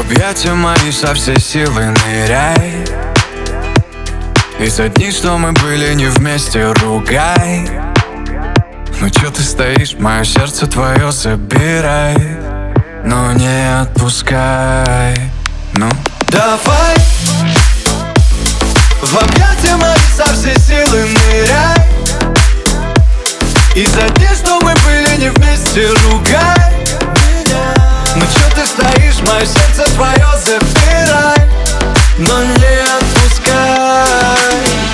объятия мои со всей силы ныряй. И за дни, что мы были не вместе, ругай. Ну чё ты стоишь, мое сердце твое забирай, но не отпускай. Ну давай в объятия мои со всей силы ныряй. И за дни, что мы были не вместе, ругай. Ну чё ты стоишь, мое сердце твое забирай, но не отпускай.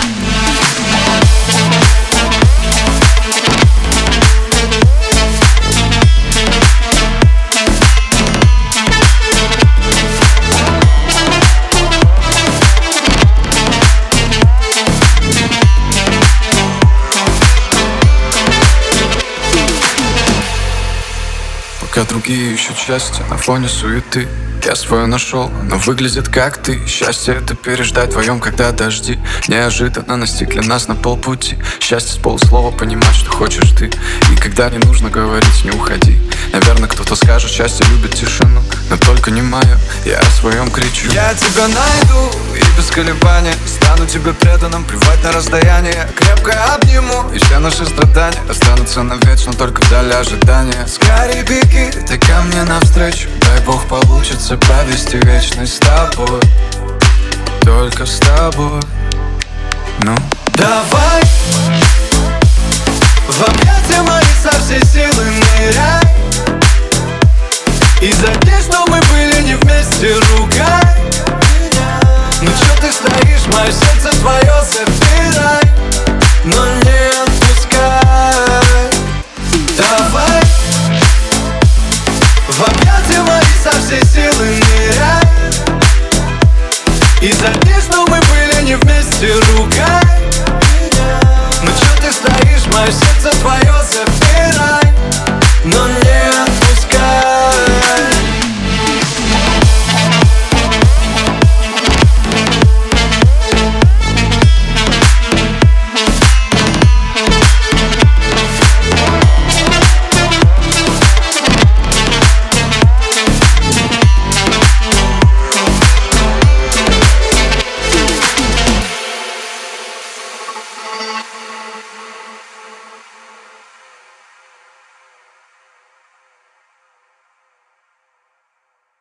Пока другие ищут счастье на фоне суеты, я свое нашел, но выглядит как ты. Счастье — это переждать вдвоем, когда дожди неожиданно настигли нас на полпути. Счастье с полуслова понимать, что хочешь ты. И когда не нужно говорить, не уходи. Наверное, кто-то скажет, счастье любит тишину, но только не мое, я о своем кричу. Я тебя найду и без колебаний стану тебе преданным, плевать на расстояние. Крепко обниму, и все наши страдания останутся навечно, только вдали ожидания. Скорей беги, ты ко мне навстречу, дай Бог получится провести вечность с тобой, только с тобой. Ну давай в объятия мои со всей силы ныряй. И за дни, что мы были не вместе, ругай. Ну чё ты стоишь, мое сердце твое забирай, но не отпускай. Давай в объятия мои со всей силы ныряй. И за дни, что мы были не вместе, ругай. Ну чё ты стоишь, мое сердце твое забирай, но